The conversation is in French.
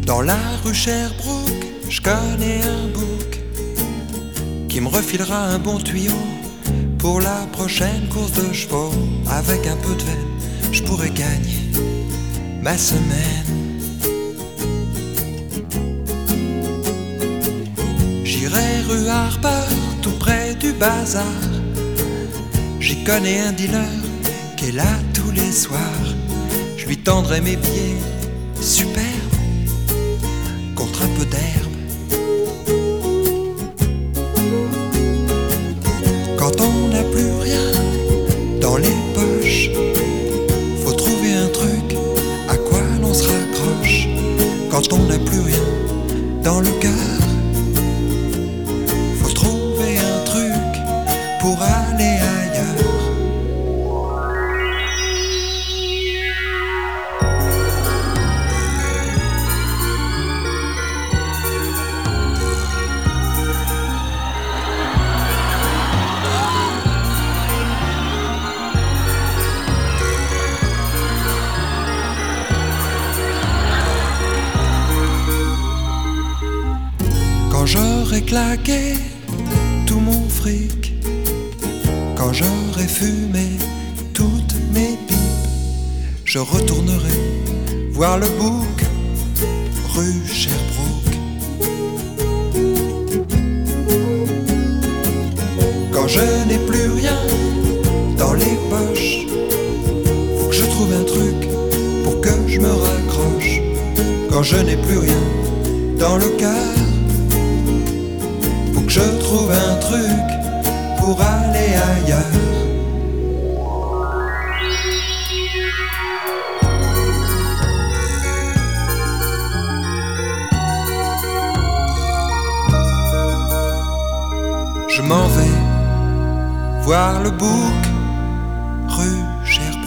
Dans la rue Sherbrooke, je connais un bouc qui me refilera un bon tuyau pour la prochaine course de chevaux. Avec un peu de veine, je pourrais gagner ma semaine. J'irai rue Harper, tout près du bazar. J'y connais un dealer qui est là tous les soirs. Je lui tendrai mes billets superbes contre un peu d'herbe. Quand on n'a plus rien dans les poches, faut trouver un truc à quoi l'on se raccroche. Quand on n'a plus rien dans le cœur, faut trouver un truc pour aller ailleurs. Quand j'aurai claqué tout mon fric, quand j'aurai fumé toutes mes pipes, je retournerai voir le bouc rue Sherbrooke. Quand je n'ai plus rien dans les poches, faut que je trouve un truc pour que je me raccroche. Quand je n'ai plus rien dans le cœur, faut que je trouve un truc pour aller ailleurs. Je m'en vais voir le bouc rue Sherbrooke.